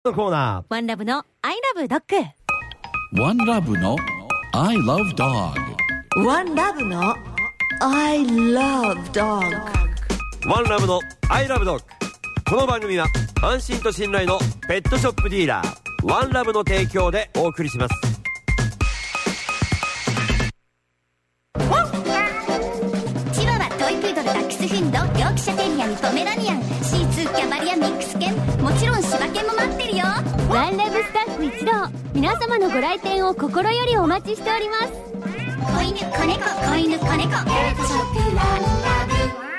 トコーナー。 ワンラブの I love dog。 ワンラブの I love dog。 ワンラブの I love dog。 ワンラブの I love dog。この番組は安心と信頼のペットショップディーラーワンラブの提供でお送りします。 チワワ、トイプードル、ダックスフンド、ヨークシャテリアン、ポメラニアン、シーツー、キャバリア、ミックス犬、もちろん柴犬も待ってるよ。 ワンラブスタッフ一同、皆様のご来店を心よりお待ちしております。 子犬、子猫、子犬、子猫、ペットショップワンラブ。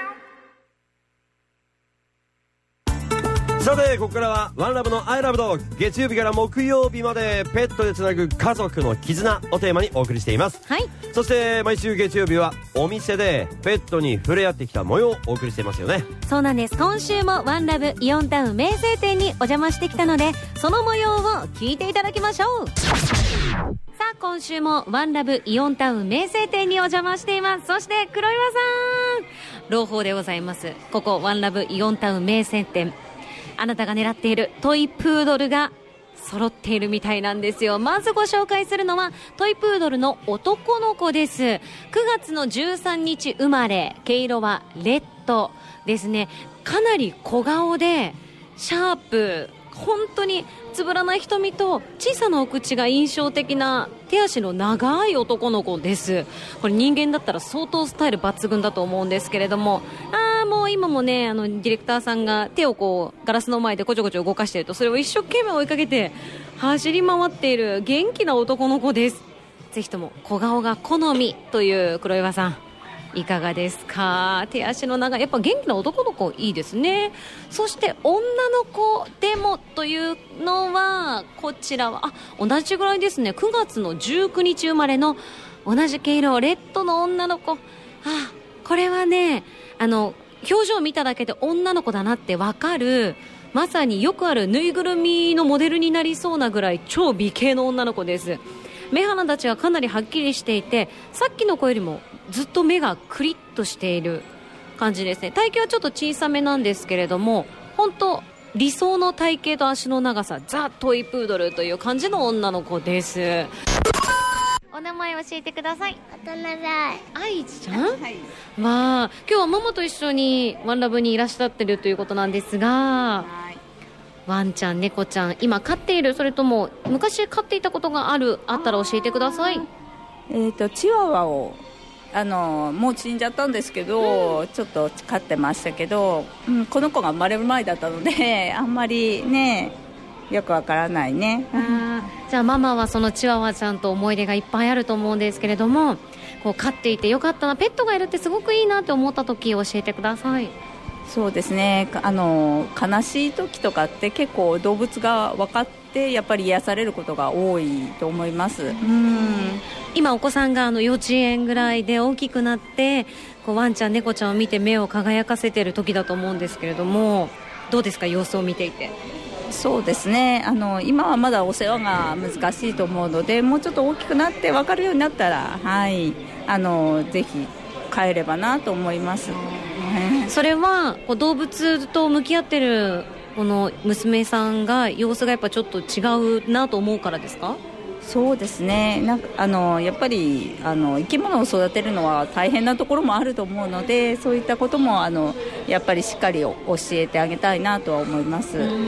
さてここからはワンラブの I love dog。 月曜日から木曜日までペットでつなぐ家族の絆をテーマにお送りしています。 はい。 そして毎週月曜日はお店でペットに触れ合ってきた模様をお送りしていますよね。 そうなんです。今週もワンラブイオンタウン名声店にお邪魔してきたので、その模様を聞いていただきましょう。さあ今週もワンラブイオンタウン名声店にお邪魔しています。そして黒岩さん、朗報でございます。ここワンラブイオンタウン名声店、あなたが狙っているトイプードルが揃っているみたいなんですよ。まずご紹介するのはトイプードルの男の子です。9月の13日生まれ、毛色はレッドですね。かなり小顔でシャープ、本当につぶらな瞳と小さなお口が印象的な手足の長い男の子です。これ人間だったら相当スタイル抜群だと思うんですけれども、もう今もね、ディレクターさんが手をこうガラスの前でこちょこちょ動かしていると、それを一生懸命追いかけて走り回っている元気な男の子です。ぜひとも小顔が好みという黒岩さん、いかがですか？手足の長い、やっぱ元気な男の子いいですね。そして女の子でもというのはこちらは同じぐらいですね。9月の19日生まれの同じ毛色レッドの女の子。これはね、表情を見ただけで女の子だなってわかる、まさによくあるぬいぐるみのモデルになりそうなぐらい超美形の女の子です。目鼻立ちはかなりはっきりしていて、さっきの子よりもずっと目がクリッとしている感じですね。体型はちょっと小さめなんですけれども、本当理想の体型と足の長さ、ザ・トイプードルという感じの女の子です。お名前教えてください。 渡辺愛ちゃん、はい、今日はママと一緒にワンラブにいらっしゃってるということなんですが、ワンちゃん猫ちゃん今飼っている、それとも昔飼っていたことがあったら教えてください。 チワワをもう死んじゃったんですけど、ちょっと飼ってましたけど、この子が生まれる前だったのであんまりねよくわからないね。 じゃあママはそのチワワちゃんと思い出がいっぱいあると思うんですけれども、こう飼っていてよかったな、ペットがいるってすごくいいなって思った時教えてください。 そうですね、悲しい時とかって結構動物が分かってやっぱり癒されることが多いと思います。 今お子さんが幼稚園ぐらいで大きくなってこうワンちゃん猫ちゃんを見て目を輝かせている時だと思うんですけれども、どうですか、様子を見ていて。 そうですね、今はまだお世話が難しいと思うので、もうちょっと大きくなって分かるようになったら、ぜひ帰ればなと思います。 それはこう動物と向き合ってるこの娘さんが様子がやっぱちょっと違うなと思うからですか？ そうですね、やっぱり生き物を育てるのは大変なところもあると思うので、そういったこともやっぱりしっかり教えてあげたいなとは思います。 はい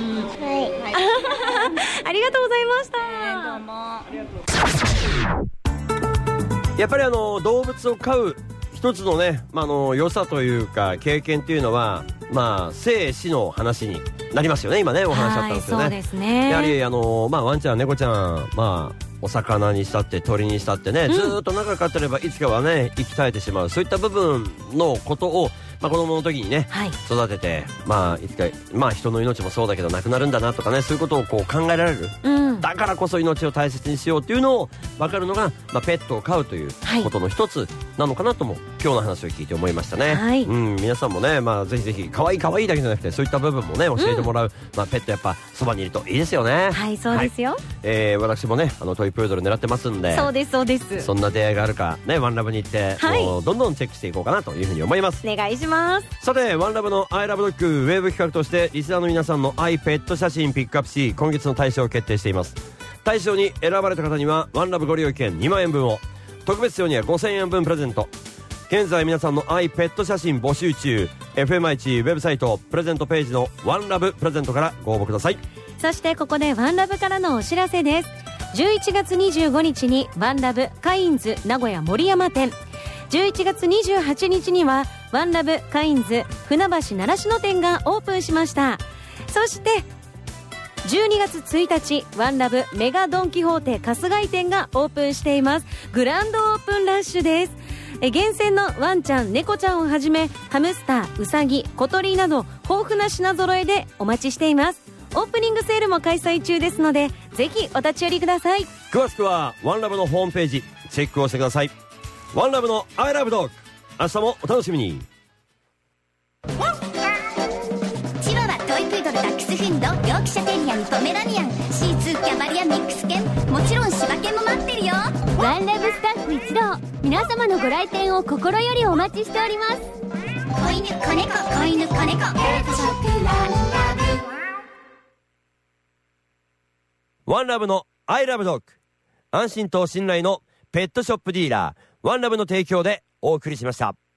ありがとうございました。 どうもありがとう。 やっぱり動物を飼う一つのね、良さというか経験っていうのは、生死の話になりますよね。今ねお話あったんですよね。 そうですね。 やはりワンちゃん猫ちゃん、お魚にしたって鳥にしたってね、ずーっと長く飼ってればいつかはね生き絶えてしまう、そういった部分のことを、子供の時にね、育てて、いつか、人の命もそうだけど亡くなるんだなとかね、そういうことをこう考えられる、だからこそ命を大切にしようっていうのを分かるのが、ペットを飼うということの一つなのかなとも、今日の話を聞いて思いましたね。皆さんもね、ぜひぜひ可愛い可愛いだけじゃなくて、そういった部分もね教えてもらう、ペットやっぱそばにいるといいですよね。 はい、そうですよ。 私もねトイプードル狙ってますんで、 そうですそうです。 そんな出会いがあるかね、ワンラブに行って、もうどんどんチェックしていこうかなというふうに思います。 お願いします。 ます。 さて、ワンラブのアイラブドッグウェーブ企画としてリスナーの皆さんのアイペット写真ピックアップし、今月の大賞を決定しています。大賞に選ばれた方にはワンラブご利用券2万円分を、特別賞には5000円分プレゼント。現在皆さんのアイペット写真募集中。 FMI1 ウェブサイトプレゼントページのワンラブプレゼントからご応募ください。 そしてここでワンラブからのお知らせです。11月25日にワンラブカインズ名古屋森山店、11月28日にはワンラブカインズ船橋習志野店がオープンしました。そして12月1日ワンラブメガドンキホーテ春日井店がオープンしています。グランドオープンラッシュです。厳選のワンちゃん猫ちゃんをはじめハムスター、ウサギ、小鳥など豊富な品揃えでお待ちしています。オープニングセールも開催中ですので、ぜひお立ち寄りください。 詳しくはワンラブのホームページチェックをしてください。ワンラブのアイラブドッグ、明日もお楽しみに。 チワワ、トイプードル、ダックスフンド、ヨークシャテリアにポメラニアン、シーツー、キャバリア、ミックス犬、もちろん柴犬も待ってるよ。 ワンラブスタッフ一同、皆様のご来店を心よりお待ちしております。 子犬、子猫、子犬、子猫、ペットショップワンラブ。 ワンラブのアイラブドッグ、安心と信頼のペットショップディーラーワンラブの提供でお送りしました。